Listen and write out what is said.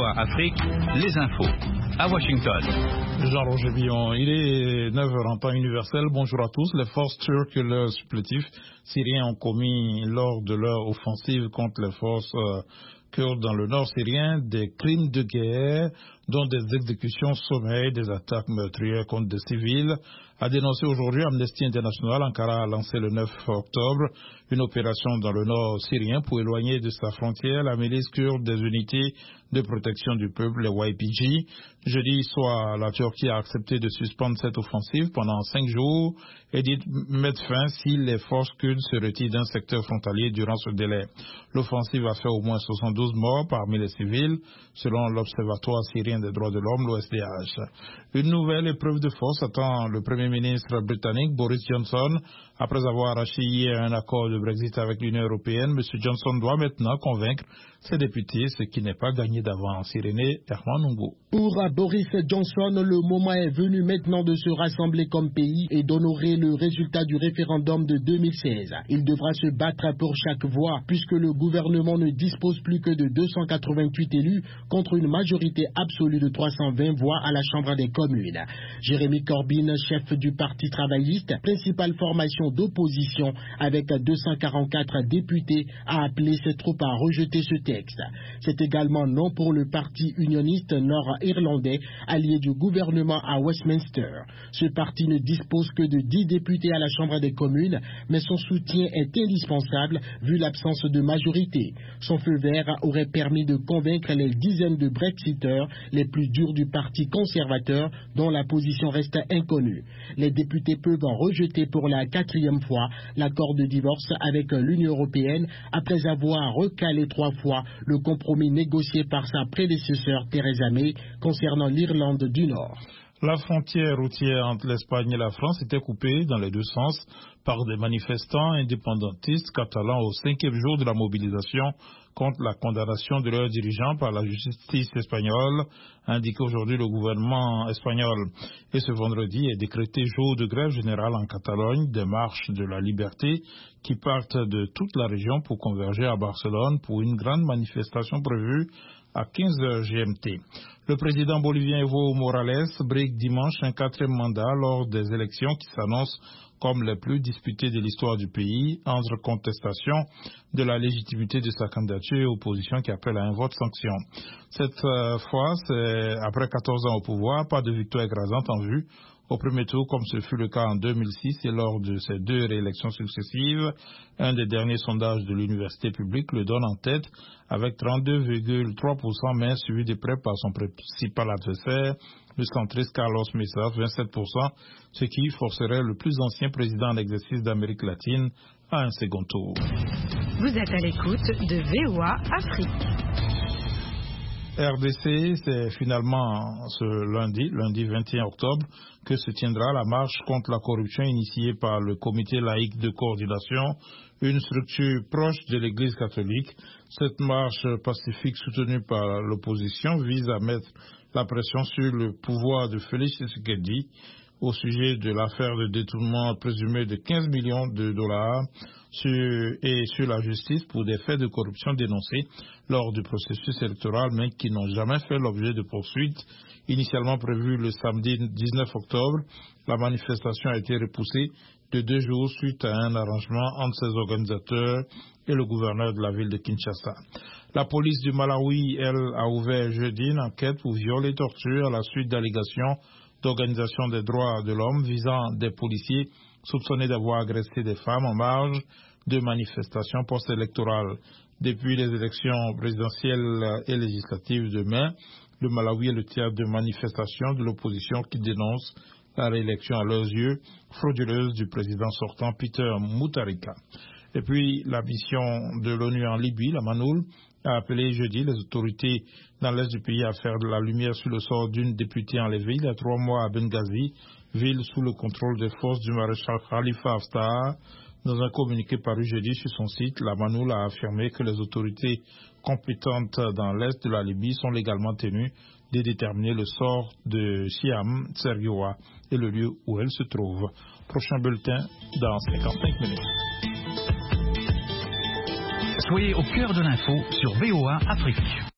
VOA Afrique, les infos. À Washington. Jean-Roger Billon, il est 9h en temps universel. Bonjour à tous. Les forces turques et leurs supplétifs syriens ont commis lors de leur offensive contre les forces kurdes dans le nord syrien des crimes de guerre, dont des exécutions sommaires, des attaques meurtrières contre des civils, a dénoncé aujourd'hui Amnesty International. Ankara a lancé le 9 octobre une opération dans le nord syrien pour éloigner de sa frontière la milice kurde des unités de protection du peuple, les YPG. Jeudi soir, la Turquie a accepté de suspendre cette offensive pendant 5 jours et dit mettre fin si les forces kurdes se retirent d'un secteur frontalier durant ce délai. L'offensive a fait au moins 72 morts parmi les civils, selon l'Observatoire syrien des droits de l'homme, l'OSDH. Une nouvelle épreuve de force attend le Premier ministre britannique Boris Johnson. Après avoir arraché hier un accord de Brexit avec l'Union européenne, M. Johnson doit maintenant convaincre ses députés, ce qui n'est pas gagné d'avance. Irénée Herman-Nungo. Pour Boris Johnson, le moment est venu maintenant de se rassembler comme pays et d'honorer le résultat du référendum de 2016. Il devra se battre pour chaque voix, puisque le gouvernement ne dispose plus que de 288 élus contre une majorité absolue de 320 voix à la Chambre des communes. Jeremy Corbyn, chef du Parti travailliste, principale formation d'opposition avec 244 députés, a appelé ses troupes à rejeter ce texte. C'est également non pour le Parti unioniste nord-irlandais, allié du gouvernement à Westminster. Ce parti ne dispose que de 10 députés à la Chambre des communes, mais son soutien est indispensable vu l'absence de majorité. Son feu vert aurait permis de convaincre les dizaines de Brexiteurs les plus durs du Parti conservateur, dont la position reste inconnue. Les députés peuvent rejeter pour la 4e fois l'accord de divorce avec l'Union européenne après avoir recalé 3 fois le compromis négocié par sa prédécesseur Theresa May concernant l'Irlande du Nord. La frontière routière entre l'Espagne et la France était coupée dans les deux sens par des manifestants indépendantistes catalans au 5e jour de la mobilisation contre la condamnation de leurs dirigeants par la justice espagnole, a indiqué aujourd'hui le gouvernement espagnol. Et ce vendredi est décrété jour de grève générale en Catalogne, des marches de la liberté qui partent de toute la région pour converger à Barcelone pour une grande manifestation prévue à 15h GMT. Le président bolivien Evo Morales brigue dimanche un 4e mandat lors des élections qui s'annoncent comme les plus disputées de l'histoire du pays, entre contestation de la légitimité de sa candidature et opposition qui appelle à un vote sanction. Cette fois, c'est après 14 ans au pouvoir, pas de victoire écrasante en vue au premier tour, comme ce fut le cas en 2006 et lors de ces 2 réélections successives. Un des derniers sondages de l'université publique le donne en tête avec 32,3%, mais suivi de près par son principal adversaire, le centriste Carlos Mesa, 27%, ce qui forcerait le plus ancien président en exercice d'Amérique latine à un second tour. Vous êtes à l'écoute de VOA Afrique. RDC, c'est finalement ce lundi 21 octobre, que se tiendra la marche contre la corruption initiée par le Comité laïque de coordination, une structure proche de l'Église catholique. Cette marche pacifique soutenue par l'opposition vise à mettre la pression sur le pouvoir de Félix Tshisekedi au sujet de l'affaire de détournement présumé de 15 millions de dollars et sur la justice pour des faits de corruption dénoncés lors du processus électoral, mais qui n'ont jamais fait l'objet de poursuites. Initialement prévue le samedi 19 octobre, la manifestation a été repoussée de 2 jours suite à un arrangement entre ses organisateurs et le gouverneur de la ville de Kinshasa. La police du Malawi, elle, a ouvert jeudi une enquête pour viol et torture à la suite d'allégations d'organisation des droits de l'homme visant des policiers soupçonnés d'avoir agressé des femmes en marge de manifestations post-électorales. Depuis les élections présidentielles et législatives de mai, le Malawi est le théâtre de manifestations de l'opposition qui dénonce la réélection à leurs yeux frauduleuse du président sortant Peter Mutharika. Et puis la mission de l'ONU en Libye, la MANUL, a appelé jeudi les autorités dans l'est du pays à faire de la lumière sur le sort d'une députée enlevée il y a 3 mois à Benghazi, ville sous le contrôle des forces du maréchal Khalifa Haftar. Dans un communiqué paru jeudi sur son site, la MANUL a affirmé que les autorités compétentes dans l'est de la Libye sont légalement tenues de déterminer le sort de Siam Tsergiwa et le lieu où elle se trouve. Prochain bulletin dans 55 minutes. Soyez au cœur de l'info sur VOA Afrique.